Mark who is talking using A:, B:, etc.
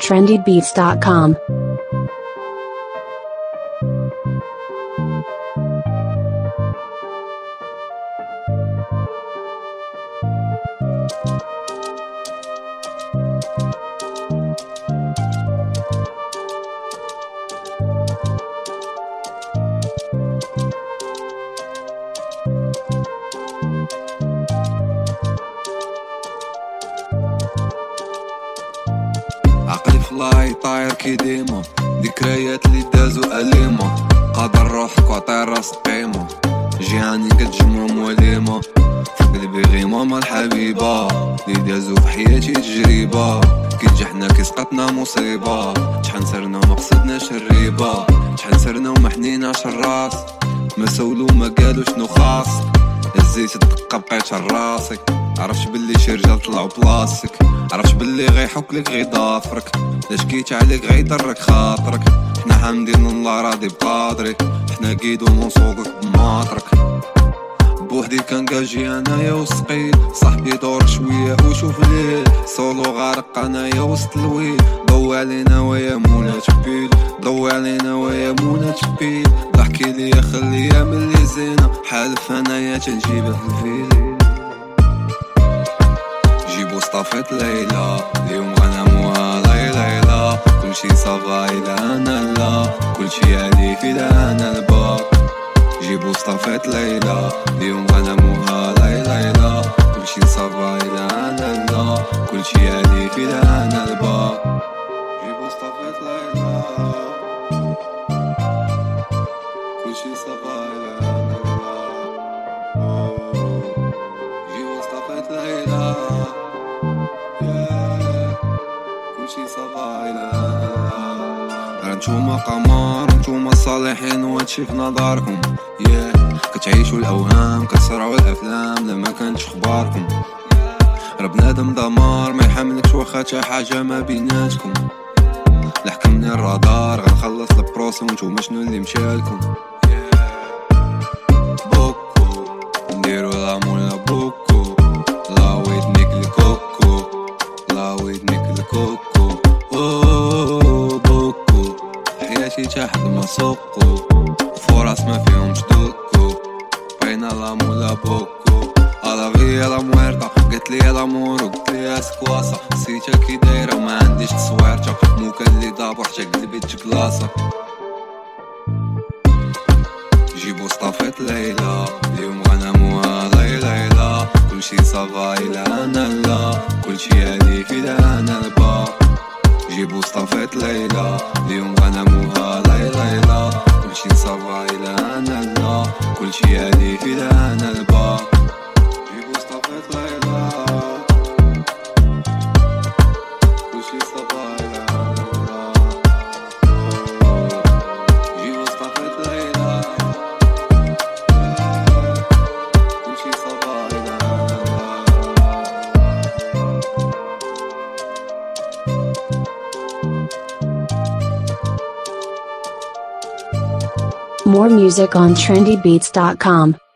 A: trendybeats.com.
B: عقلي فلاي طاير كي ديما، ذكريات اللي دازو أليمة، قادر روحك وعطي راسك قيمة، جيعاني كتجمعهم وليمة، في قلبي غيمة مع الحبيبة اللي دازو في حياتي تجربة، كي تجحنا كي سقطنا مصيبة، شحال سرنا وما قصدناش الريبة، شحال سرنا وما حنيناش الراس، ما سولو ما قالو شنو خاص، هزيت الدقة بقيت راسك، عرفتش باللي شي رجال طلعو بلاصتك، عرفتش باللي غيحوكلك غيضافرك، لاش كيت عليك غيضرك خاطرك، حنا حامدين الله راضي بقادري، حنا قيدو نوصوقك بماطرك، بوحدي كنكاجي انايا وسقيت، صاحبي دور شويه وشوف ليه، سولو غارق انايا وسط الويل، ضوي علينا ويا مولا تبيل، ضوي علينا ويا مولا تبيل، ضحكي ليا خليها ملي زينه، حالف انايا تنجيبها في الفيل، جيبو صطافت ليلى اليوم غناموها ليلى، كلشي صافا إلا أنا لا، كلشي عليك إلا أنا الباب، جيبو صطافت ليلى اليوم غناموها ليلى، كلشي صافا إلا أنا لا، كلشي عليك إلا أنا الباب، جيبو صطافت ليلى كلشي صافا إلا أنا لا، جيبو صطافت ليلى نتوما قمر نتوما الصالحين وهادشي في نظركم، كتعيشوا الاوهام كتسرعوا الافلام لما كانتش اخباركم، راه بنادم دمار ما يحملكش واخا تا حاجه ما بيناتكم، لحكمني الرادار غنخلص البروس وانتوما شنو اللي مشالكم، بوكو نديرو لامولا بوكو، لا ويدنيك الكوكو، لا ويدنيك الكوكو، بوكو حياتي تحت ما سوقو، فرص ما فيهمش دوكو، بين لامولا بوكو، على فيا لا مويرتا، قالت لي لامور وقلت لي سكواسا، نسيتها كي دايره وما عنديش تصويرتا، مو كان اللي دابو حتى قلبي تكلاصه، جيبو صطافت ليلى اليوم غناموها ليلى، كلشي صافا إلا أنا لا، كلشي عليك إلا أنا الباب، جيبو صطافت ليلى اليوم غناموها ليلى، كلشي صافا إلا أنا لا، كلشي عليك إلا أنا الباب، جيبو صطافت ليلى كلشي صافا إلا أنا لا، جيبو صطافت ليلى كلشي صافا إلا أنا
A: More music on trendybeats.com.